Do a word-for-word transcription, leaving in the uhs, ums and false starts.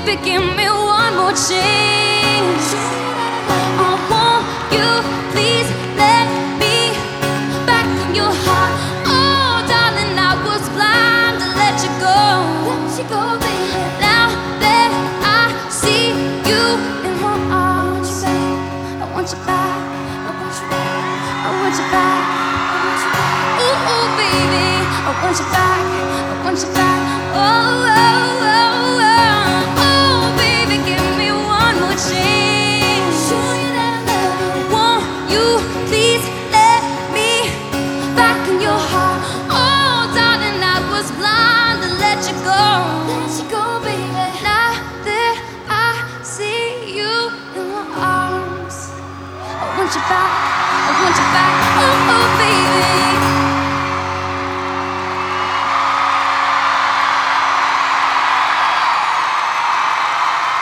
baby, give me one more chance. I want you, please let me back in your heart. Oh, darling, I was blind to let you go. Let you go, baby. Now that I see you in my arms, I want you back. I want you back. I want you back. I want you back. Ooh, ooh, baby, I want you back. I want you back. Oh, oh, oh, oh, oh, baby, give me one more chance. Show you that I love you. Won't you please let me back in your heart? Oh, darling, I was blind to let you go. Let you go, baby. Now that I see you in my arms, I want you back.